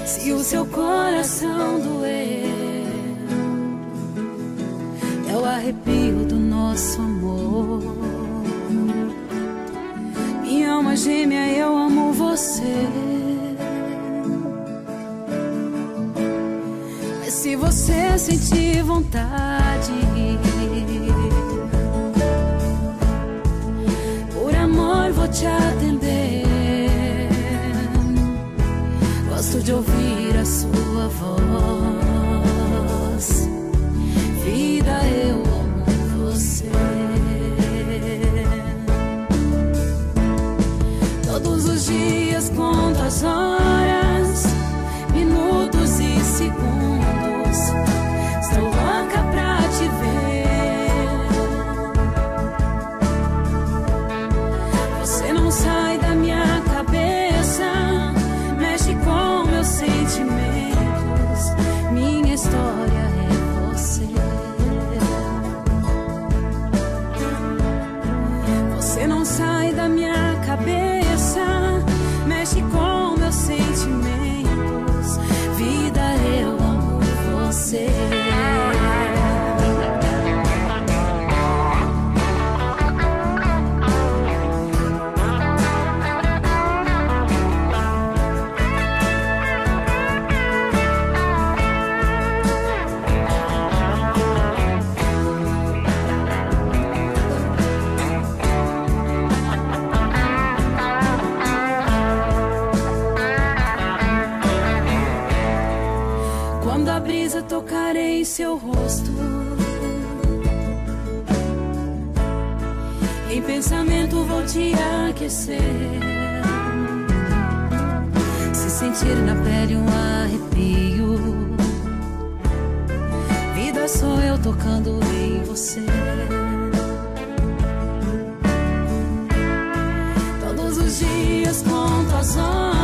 Se o seu coração doer, é o arrepio do nosso amor. Minha alma gêmea, eu amo você. Mas se você sentir vontade, por amor vou te atender. Gosto de ouvir a sua voz. Vida, eu amo você. Todos os dias conto as horas, minutos e segundos. Estou louca pra te ver. Você não sai da minha cabeça, mexe com meus sentimentos. Minha história é você. Você não sai da minha cabeça, mexe com meus sentimentos. Vida, eu amo você. Quando a brisa tocar em seu rosto, em pensamento vou te aquecer. Se sentir na pele um arrepio, vida sou eu tocando em você. Todos os dias conto as horas,